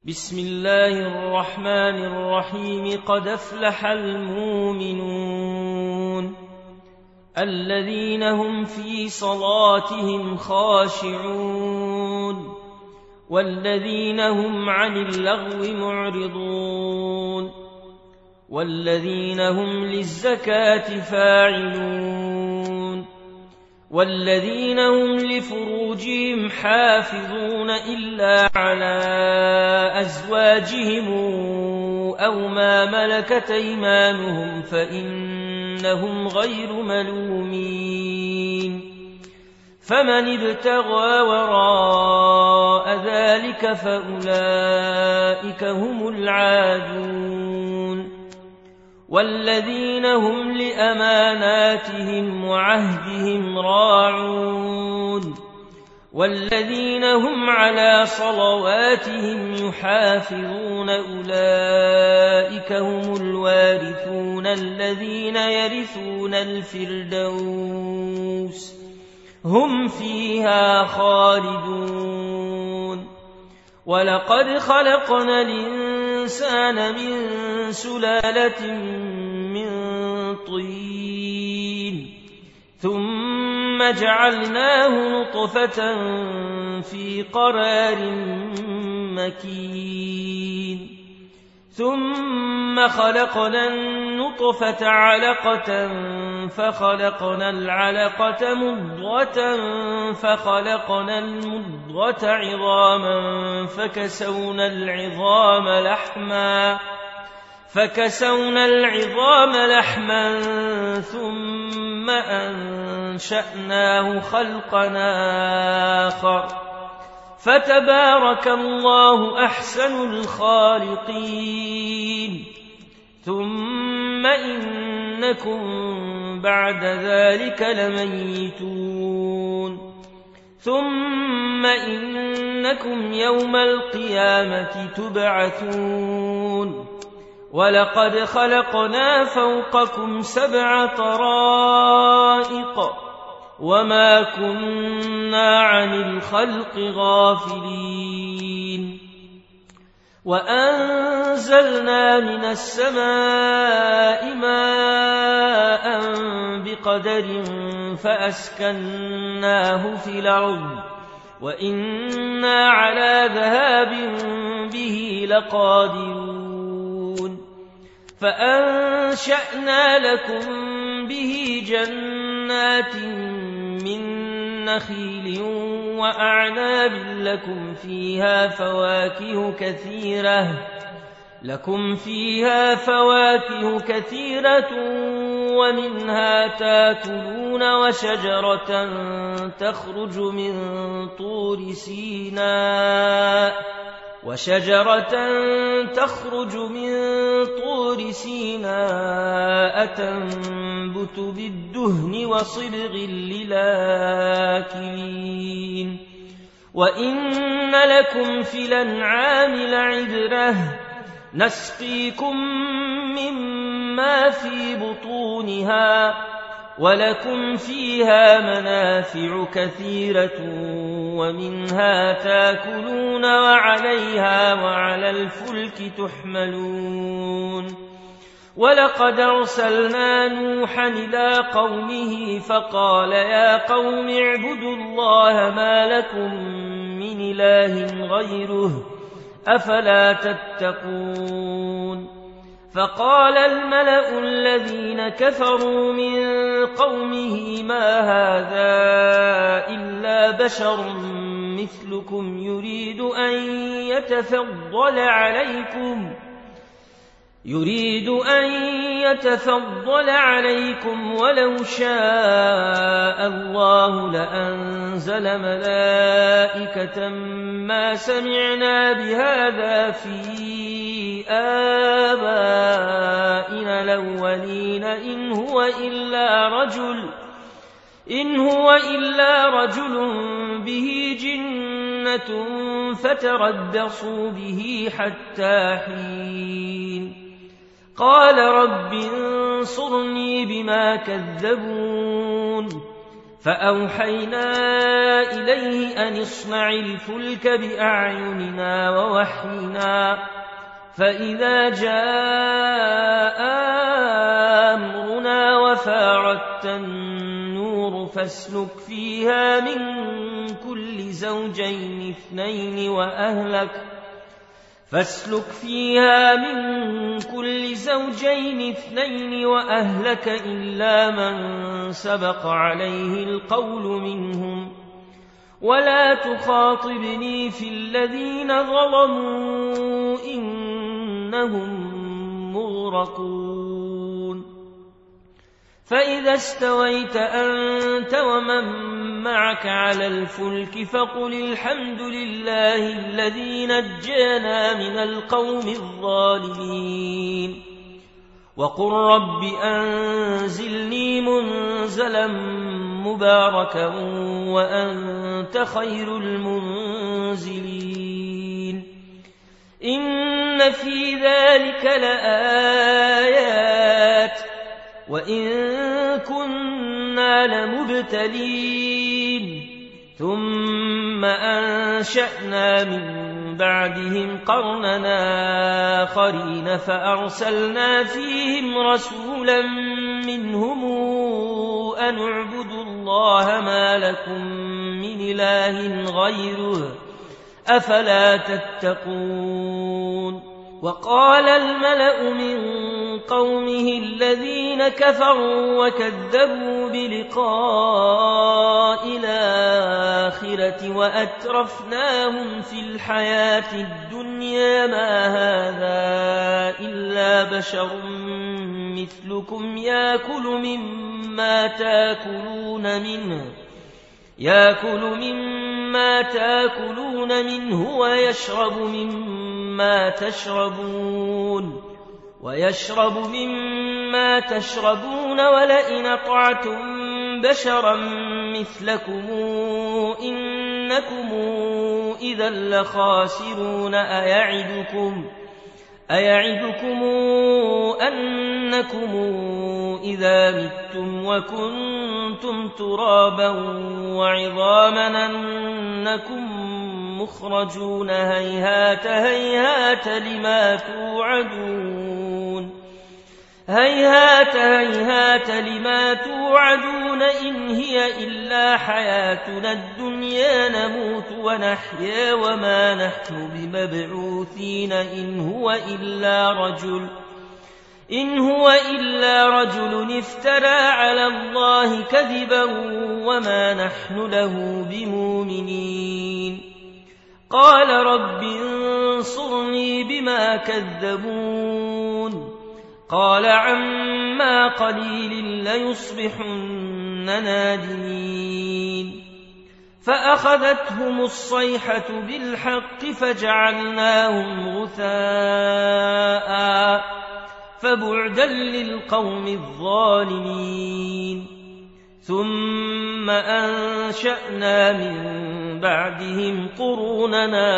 بسم الله الرحمن الرحيم. قد أفلح المؤمنون الذين هم في صلاتهم خاشعون والذين هم عن اللغو معرضون والذين هم للزكاة فاعلون والذين هم لفروجهم حافظون إلا على أزواجهم أو ما ملكت أيمانهم فإنهم غير ملومين. فمن ابتغى وراء ذلك فأولئك هم العادون والذين هم لأماناتهم وعهدهم راعون والذين هم على صلواتهم يحافظون أولئك هم الوارثون الذين يرثون الفردوس هم فيها خالدون. ولقد خلقنا الإنسان من سلالة من طين ثم جعلناه نطفة في قرار مكين ثم خلقنا النطفة علقة فخلقنا العلقة مضغة فخلقنا المضغة عظاما فكسونا العظام لحما ثم أنشأناه خلقا آخر فتبارك الله أحسن الخالقين. ثم إنكم بعد ذلك لميتون ثم إنكم يوم القيامة تبعثون. ولقد خلقنا فوقكم 7 طرائق وما كنا عن الخلق غافلين. وأنزلنا من السماء ماء بقدر فأسكناه في الأرض وإنا على ذهاب به لقادرون. فأنشأنا لكم به جنات من نخيل وأعناب لكم فيها فواكه كثيرة ومنها تاكلون وشجرة تخرج من طور سيناء تنبت بالدهن وصبغ للآكلين. وإن لكم في الأنعام لعبرة نسقيكم مما في بطونها ولكم فيها منافع كثيرة ومنها تاكلون وعليها وعلى الفلك تحملون. ولقد أرسلنا نوحا إلى قومه فقال يا قوم اعبدوا الله ما لكم من إله غيره أفلا تتقون. فقال الملأ الذين كفروا من قومه ما هذا إلا بشر مثلكم يريد أن يتفضل عليكم ولو شاء الله لأنزل ملائكة ما سمعنا بهذا في آبائنا الأولين إن هو إلا رجل به جنة فتربصوا به حتى حين. قال رب انصرني بما كذبون فأوحينا إليه أن اصنع الفلك بأعيننا ووحينا فإذا جاء أمرنا وفاردت النور فاسلك فيها من كل زوجين اثنين وأهلك إلا من سبق عليه القول منهم ولا تخاطبني في الذين ظلموا إنهم مغرقون فإذا استويت أنت ومن معك على الفلك فقل الحمد لله الذي نجانا من القوم الظالمين وقل رب أنزلني منزلا مباركا وأنت خير المنزلين إن في ذلك لآيات وإن كنا لمبتلين ثم أنشأنا من بعدهم قرننا آخرين فأرسلنا فيهم رسولا منهم أن اعبدوا الله ما لكم من إله غيره أفلا تتقون وقال الملأ من قومه الذين كفروا وكذبوا بلقاء الآخرة وأترفناهم في الحياة الدنيا ما هذا إلا بشر مثلكم يأكل مما تأكلون منه ويشرب مما تشربون ولئن أطعتم بشرا مثلكم إنكم إذا لخاسرون أيعدكم أنكم إذا متم وكنتم ترابا وعظاما أنكم مخرجون هيهات هيهات لما توعدون إن هي إلا حياتنا الدنيا نموت ونحيا وما نحن بمبعوثين إن هو إلا رجل افترى على الله كذبا وما نحن له بمؤمنين قال رب انصرني بما كذبون قال عما قليل ليصبحن نادمين فأخذتهم الصيحة بالحق فجعلناهم غثاء فبعدا للقوم الظالمين ثم أنشأنا من بعدهم قروننا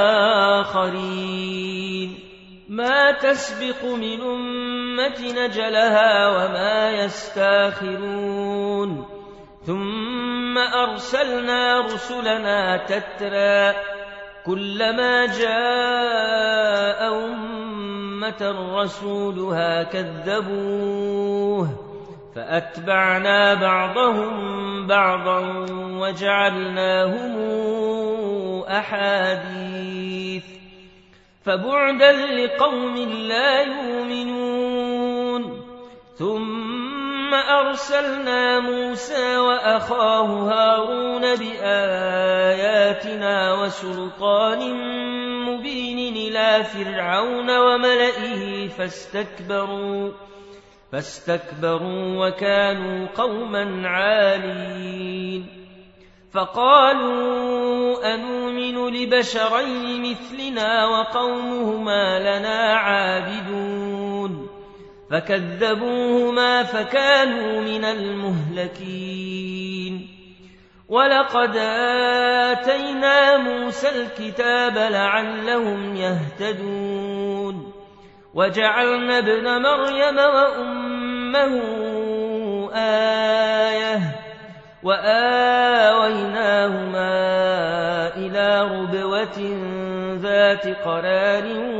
آخرين ما تسبق من أمة نجلها وما يستاخرون ثم أرسلنا رسلنا تترى كلما جاء أمة رسولها كذبوه فأتبعنا بعضهم بعضا وجعلناهم أحاديث فبعدا لقوم لا يؤمنون ثم أرسلنا موسى وأخاه هارون بآياتنا وسلطان مبين إلى فرعون وملئه فاستكبروا وكانوا قوما عالين فقالوا أنؤمن لبشرين مثلنا وقومهما لنا عابدون فكذبوهما فكانوا من المهلكين ولقد آتينا موسى الكتاب لعلهم يهتدون وجعلنا ابن مريم وأمه آية وآويناهما إلى ربوة ذات قرار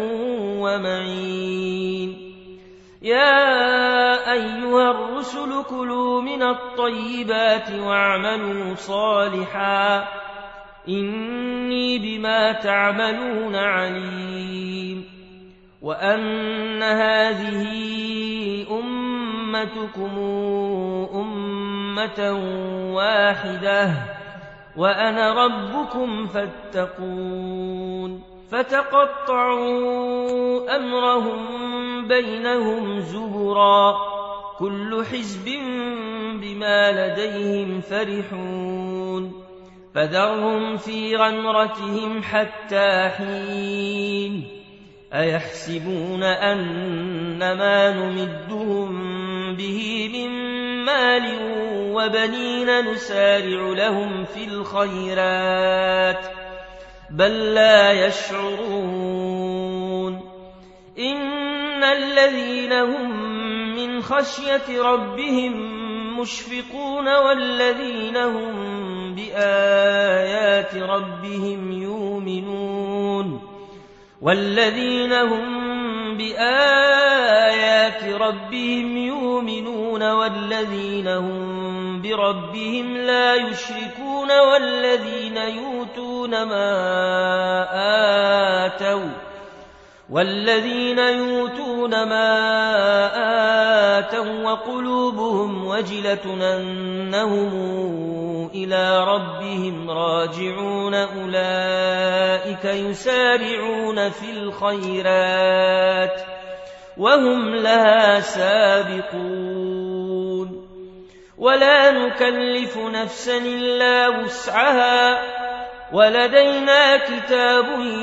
ومعين يا أيها الرسل كلوا من الطيبات واعملوا صالحا إني بما تعملون عليم وأن هذه أمتكم أمة واحدة وأنا ربكم فاتقون فتقطعوا أمرهم بينهم زبرا كل حزب بما لديهم فرحون فذرهم في غمرتهم حتى حين أيحسبون أنما نمدهم به من مال وبنين نسارع لهم في الخيرات بل لا يشعرون إن الذين هم من خشية ربهم مشفقون والذين هم بآيات ربهم يؤمنون والذين هم بربهم لا يشركون والذين يؤتون ما آتوا وقلوبهم وجلة أنهم إلى ربهم راجعون أولئك يسارعون في الخيرات وهم لها سابقون ولا نكلف نفسا إلا وسعها ولدينا كتاب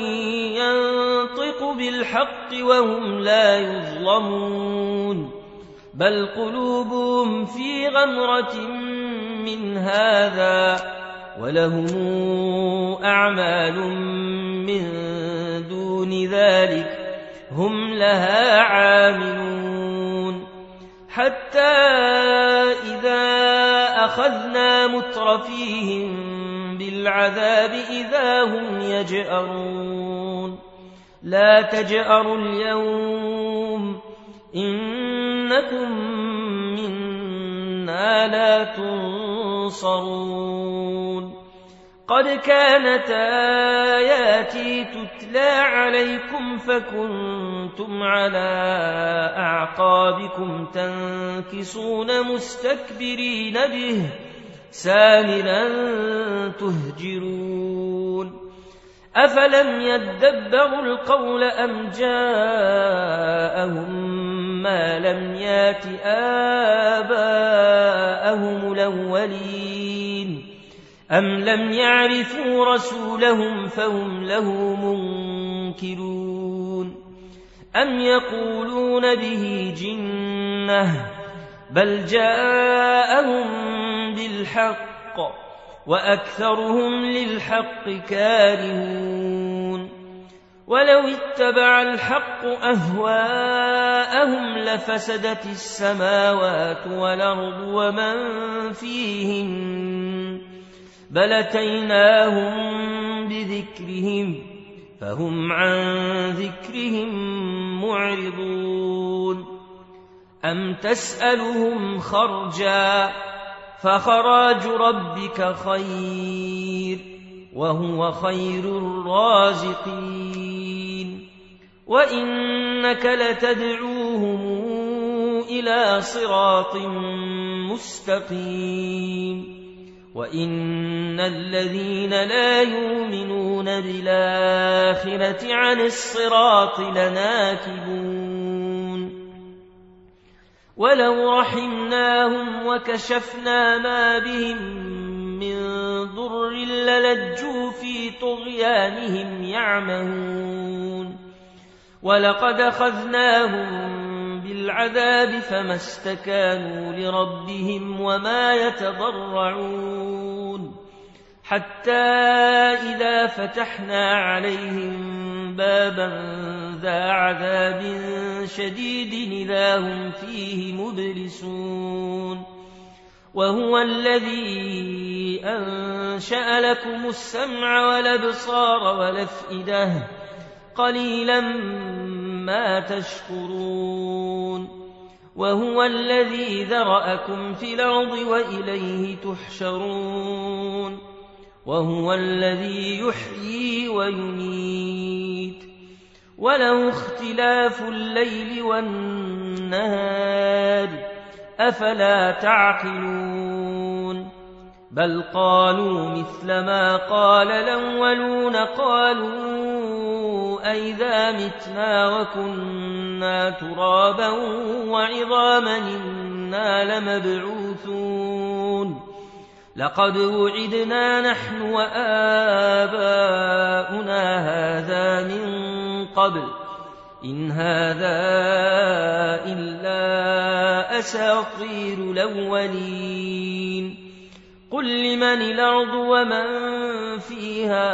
ينطق بالحق وهم لا يظلمون بل قلوبهم في غمرة من هذا ولهم أعمال من دون ذلك هم لها عاملون حتى إذا أخذنا مترفيهم بالعذاب إذا هم يجأرون لا تجأروا اليوم إنكم منا لا تنصرون قد كانت آياتي تتلى عليكم فكنتم على أعقابكم تنكصون مستكبرين به سامرا تهجرون أفلم يدبروا القول أم جاءهم ما لم يات آباءهم الأولين أم لم يعرفوا رسولهم فهم له منكرون أم يقولون به جنة بل جاءهم بالحق وأكثرهم للحق كارهون ولو اتبع الحق أهواءهم لفسدت السماوات والأرض ومن فيهن بل أتيناهم بذكرهم فهم عن ذكرهم معرضون أم تسألهم خرجا فخراج ربك خير وهو خير الرازقين وإنك لتدعوهم إلى صراط مستقيم وإن الذين لا يؤمنون بالآخرة عن الصراط لناكبون ولو رحمناهم وكشفنا ما بهم من ضر للجوا في طغيانهم يعمهون ولقد أخذناهم بالعذاب فما استكانوا لربهم وما يتضرعون حتى إذا فتحنا عليهم بابا ذا عذاب شديد إذا هم فيه مبلسون وهو الذي أنشأ لكم السمع والأبصار والأفئدة قليلا ما تشكرون وهو الذي ذرأكم في الأرض وإليه تحشرون وهو الذي يحيي ويميت وله اختلاف الليل والنهار أفلا تعقلون بل قالوا مثل ما قال الأولون قالوا أئذا متنا وكنا ترابا وعظاما إنا لمبعوثون لقد وعدنا نحن وآباؤنا هذا من قبل إن هذا إلا أساطير الأولين قل لمن الأرض ومن فيها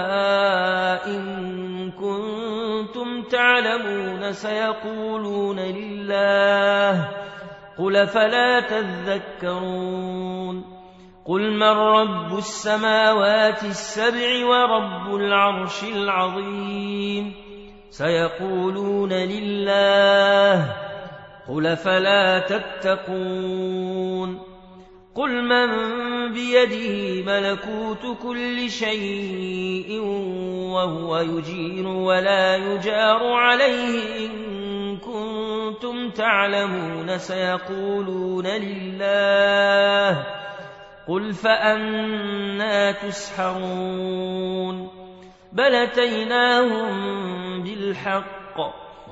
إن كنتم تعلمون سيقولون لله قل فلا تذكرون قل من رب السماوات السبع ورب العرش العظيم سيقولون لله قل فلا تتقون قل من بيده ملكوت كل شيء وهو يجير ولا يجار عليه إن كنتم تعلمون سيقولون لله قل فأنى تسحرون بل أتيناهم بالحق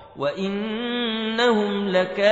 وإنهم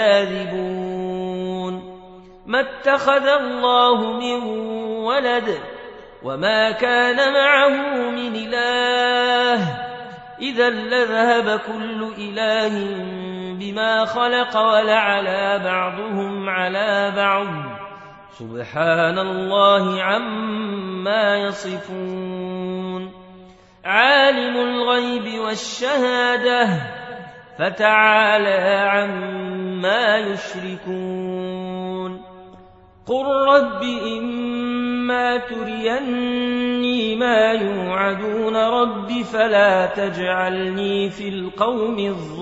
لكاذبون ما اتخذ الله من ولد وما كان معه من إله إذا لذهب كل إله بما خلق ولعلى بعضهم على بعض سبحان الله عما يصفون عالم الغيب والشهادة فتعالى عما يشركون قل رب إما تريني ما يوعدون رب فلا تجعلني في القوم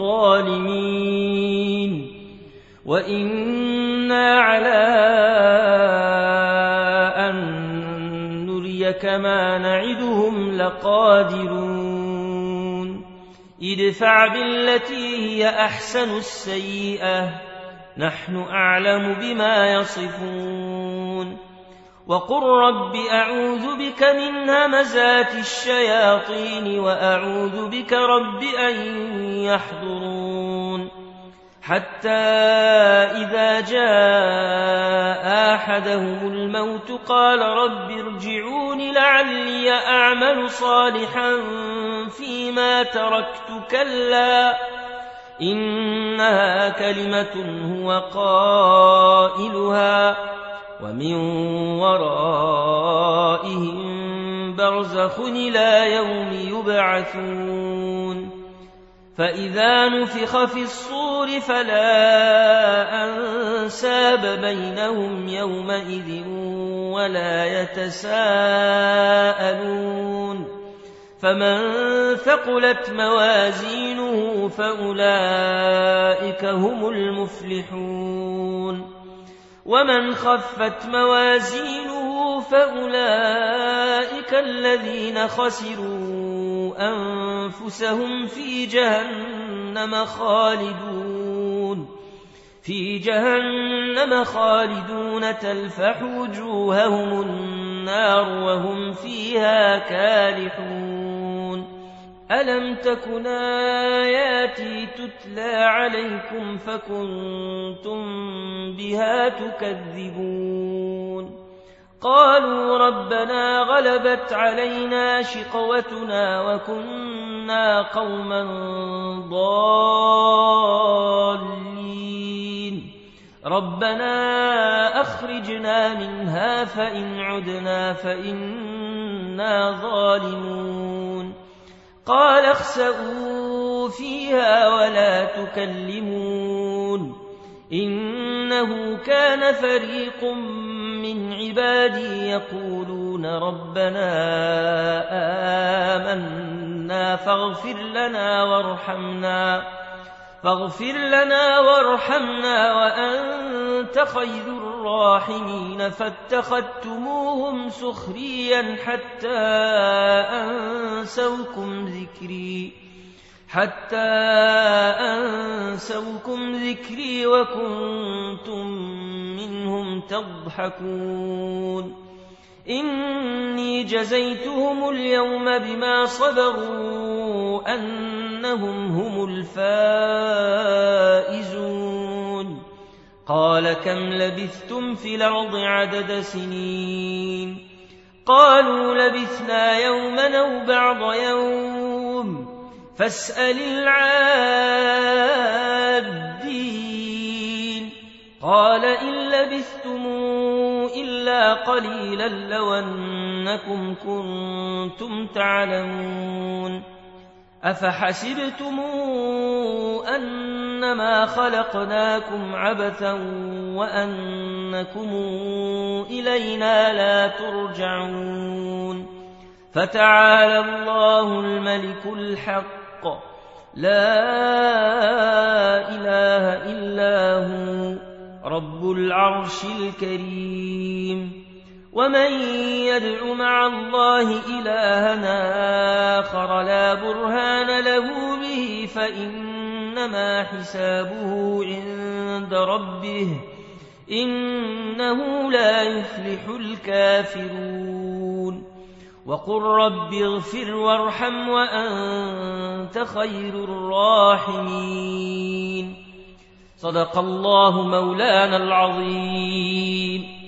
الظالمين وإنا على أن نريك ما نعدهم لقادرون ادفع بالتي هي أحسن السيئة نحن أعلم بما يصفون وقل رب أعوذ بك من همزات الشياطين وأعوذ بك رب أن يحضرون حتى إذا جاء أحدهم الموت قال رب ارجعون لعلي أعمل صالحا فيما تركت كلا إنها كلمة هو قائلها ومن ورائهم برزخ إلى يوم يبعثون فإذا نفخ في الصور فلا أنساب بينهم يومئذ ولا يتساءلون فمن ثقلت موازينه فأولئك هم المفلحون ومن خفت موازينه فأولئك الذين خسروا أنفسهم في جهنم خالدون تلفح وجوههم النار وهم فيها كالحون ألم تكن آياتي تتلى عليكم فكنتم بها تكذبون قالوا ربنا غلبت علينا شقوتنا وكنا قوما ضالين ربنا أخرجنا منها فإن عدنا فإنا ظالمون قال اخسئوا فيها ولا تكلمون إنه كان فريق من عبادي يقولون ربنا آمنا فاغفر لنا وارحمنا وأنت خير الراحمين فاتخذتموهم سخريا حتى أنسوكم ذكري وكنتم منهم تضحكون إني جزيتهم اليوم بما صبروا أنهم هم الفائزون قال كم لبثتم في الأرض عدد سنين قالوا لبثنا يوما أو بعض يوم فاسأل العادين قال إن لبثتم إلا قليلا لو أنكم كنتم تعلمون أفحسبتم أنما خلقناكم عبثا وأنكم إلينا لا ترجعون فتعالى الله الملك الحق لا إله إلا هو رب العرش الكريم ومن يدع مع الله إلها آخر لا برهان له به فإنما حسابه عند ربه إنه لا يفلح الكافرون وقل رب اغفر وارحم وأنت خير الراحمين صدق الله مولانا العظيم.